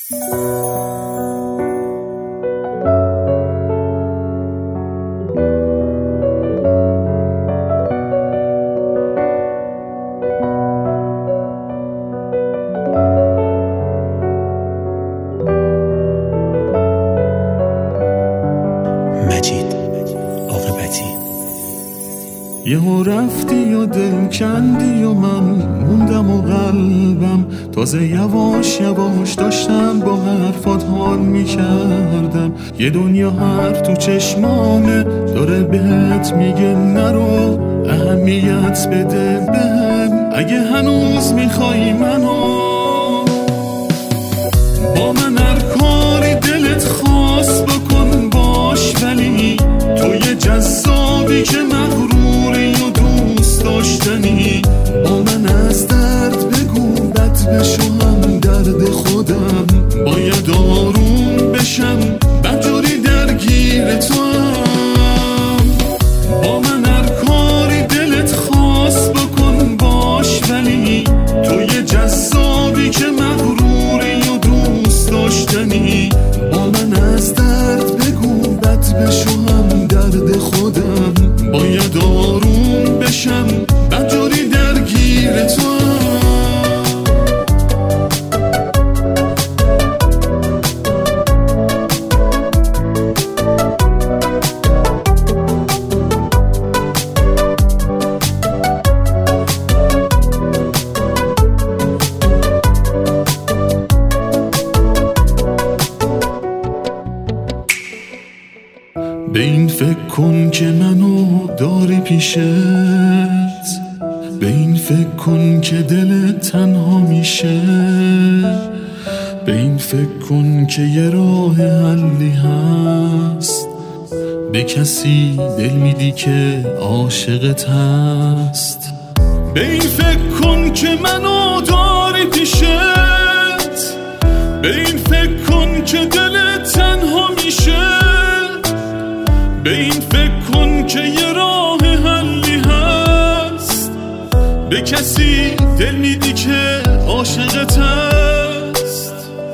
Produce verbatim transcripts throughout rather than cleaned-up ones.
یهو رفتی و دل کندی و من موندم و قلبم تازه یواش یواش داشتم با حرفات حال میکردم. یه دنیا حرف تو چشمامه داره بهت میگه نرو، اهمیت بده بهم اگه هنوز میخوای منو. با من هر کاری دلت خواست بکن باش، ولی تو یه جذابی که مغروری و دوست داشتنی. با من از درد بگو بد بشو هم درد خودم، باید آروم بشم بدجوری درگیر تو هم. با من هر کاری دلت خواست بکن باش، ولی تو یه جذابی که مغروری و دوست داشتنی. با من از درد بگو بد بشو هم درد خودم، باید آروم بشم بدجوری درگیر تو. به این فکر کن که منو داری پیشت، به این فکر کن که دلت تنها میشه، به این فکر کن که یه راه حلی هست، به کسی دل میدی که عاشقت هست. به این فکر کن که منو داری پیشت، به این فکر کن که دلت تنها میشه، به این فکر کن که یه راه حلی هست، به کسی دل میدی که عاشقت هست.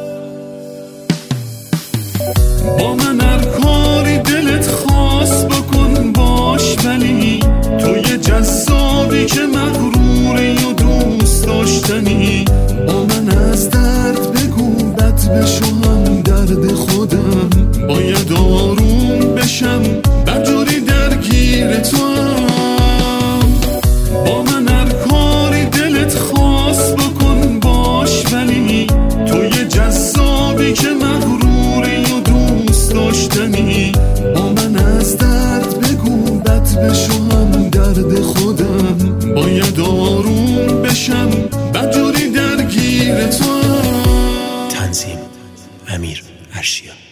با من هر کاری دلت خواست بکن باش، ولی تو یه جذابی که مغروری و دوست داشتنی. با من از درد بگو بد بشو هم درد خودم، باید آروم بشم بدجوری درگیر تو هم. با من هر کاری دلت خواست بکن باش، ولی تو یه جذابی که مغروری و دوست داشتنی. با من از درد بگو بد بشو هم درد خودم، باید آروم بشم بدجوری درگیر تو هم. تنظیم امیر ارشیا.